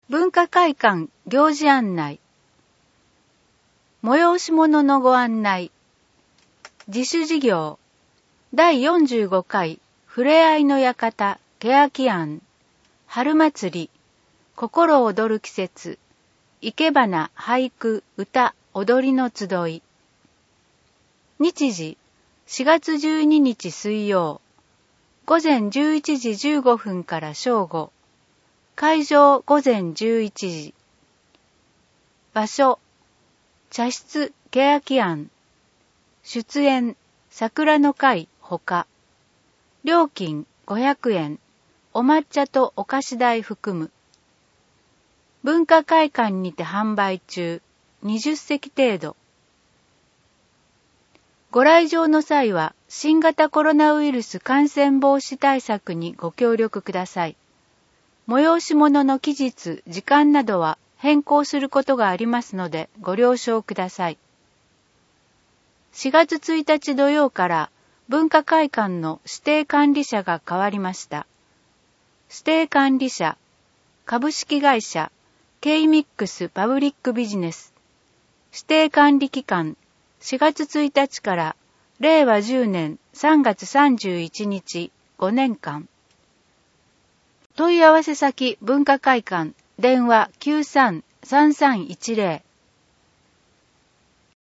文化会館行事案内。催し物のご案内。自主事業。第45回ふれあいの館欅庵。春祭り。心躍る季節。生け花、俳句、歌、踊りの集い。日時。4月12日水曜。午前11時15分から正午。会場午前11時。場所。茶室欅庵。出演桜の会ほか。料金500円。お抹茶とお菓子代含む。文化会館にて販売中。20席程度。ご来場の際は新型コロナウイルス感染防止対策にご協力ください。催し物の期日、時間などは変更することがありますのでご了承ください。4月1日土曜から文化会館の指定管理者が変わりました。指定管理者、株式会社 K-MIX パブリックビジネス。指定管理期間4月1日から令和10年3月31日5年間。問い合わせ先文化会館電話 93-3310